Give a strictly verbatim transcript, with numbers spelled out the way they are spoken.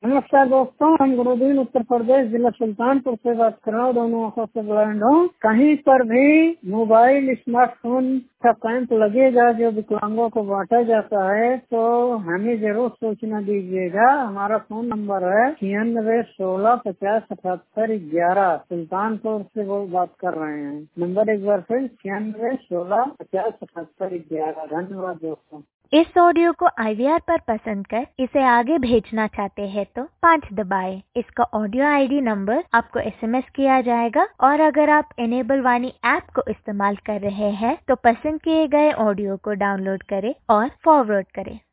नमस्कार दोस्तों, हम गुरुदीन उत्तर प्रदेश जिला सुल्तानपुर से बात कर रहा हूँ। दोनों आंखों से ब्लाइंड हूँ। कहीं पर भी मोबाइल स्मार्टफोन का कैंप लगेगा जो विकलांगों को बांटा जाता है तो हमें जरूर सूचना दीजिएगा। हमारा फोन नंबर है छियानवे सोलह पचास अठहत्तर ग्यारह। सुल्तानपुर से वो बात कर रहे हैं। नंबर एक बार फिर छियानवे सोलह पचास अठहत्तर ग्यारह। धन्यवाद दोस्तों। इस ऑडियो को आई वी आर पर पसंद कर इसे आगे भेजना चाहते हैं तो पाँच दबाएं। इसका ऑडियो आई डी नंबर आपको एस एम एस किया जाएगा और अगर आप इनेबल वाणी ऐप को इस्तेमाल कर रहे हैं तो पसंद किए गए ऑडियो को डाउनलोड करें और फॉरवर्ड करें।